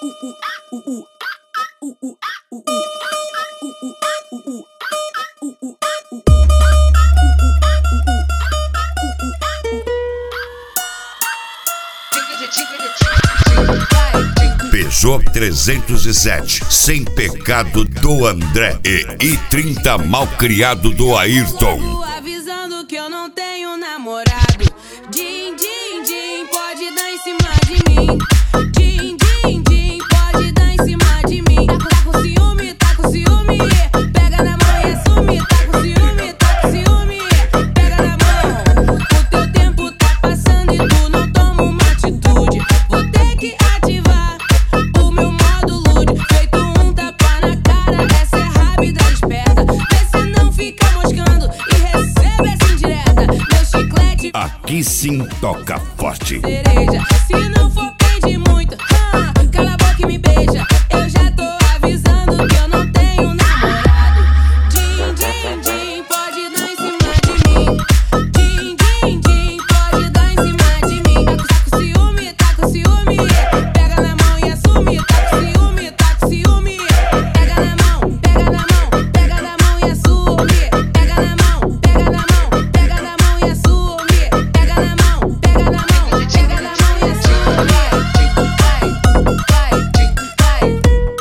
Peugeot 307, Sem Pecado do André e i30 Malcriado do Ayrton. Tô avisando que eu não tenho namorado. Din, din, din, pode dar em cima de mim. Din, din, din, pode dar em cima de mim. Tá com ciúme, tá com ciúme. Pega na mão e assume. Tá com ciúme, tá com ciúme. Pega na mão. O teu tempo tá passando e tu não toma uma atitude. Vou ter que ativar o meu modo lude. Feito um tapa na cara, essa é rápida esperta. Vê se não fica moscando e recebe essa indireta. Meu chiclete Aqui sim toca forte. cereja. Se não for pedir muito, cala a boca e me beija. Eu já tô avisando que eu não tenho namorado. Din, din, din, pode dar em cima de mim. Din, din, din, pode dar em cima de mim. Tá com ciúme, tá com ciúme. Pega na mão e assume. Tá com ciúme, tá com ciúme. Pega na mão, pega na mão, pega na mão e assume. Pega na mão, pega na mão, pega na mão e assume. Pega na mão, pega na mão, pega na mão e assume. Vai, vai, vai,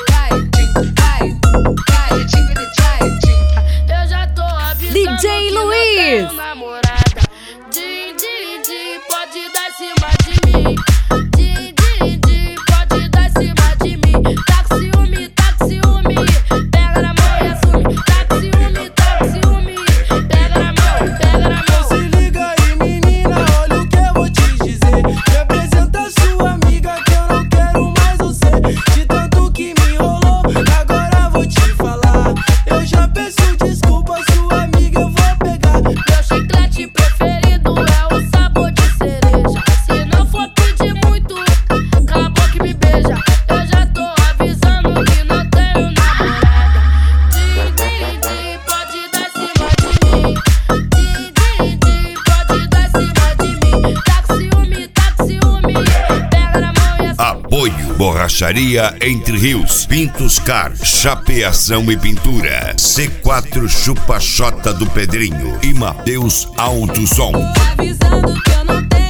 vai. Eu já tô avisando DJ que não Luiz. tenho namorada. Din, din, din, pode dar em cima de mim. Din, din, din, pode dar em cima de mim. Tá com ciúme, tá com ciúme. Pega na mão e assume. Tá com ciúme, tá com ciúme. Pega na mão, pega na mão. Se liga aí, menina, olha o que eu vou te dizer. Me apresenta a sua amiga que eu não quero mais você. De tanto que me enrolou, agora vou te falar. Eu já peço desculpa, sua amiga eu vou pegar. Meu chiclete preferido é o sabor de cereja. Se não for pedir muito, cala a boca e me beija. Eu já tô avisando que não tenho namorada. Din, din, din, pode dar em cima de mim. Din, din, din, pode dar em cima de mim. Tá com ciúme, tá com ciúme. Pega na mão e assume. Apoio Borracharia Entre Rios, Pintos Car, Chapeação e Pintura, C4 Chupa-Chota do Pedrinho e Mateus Alto Som. Tô avisando que eu não tenho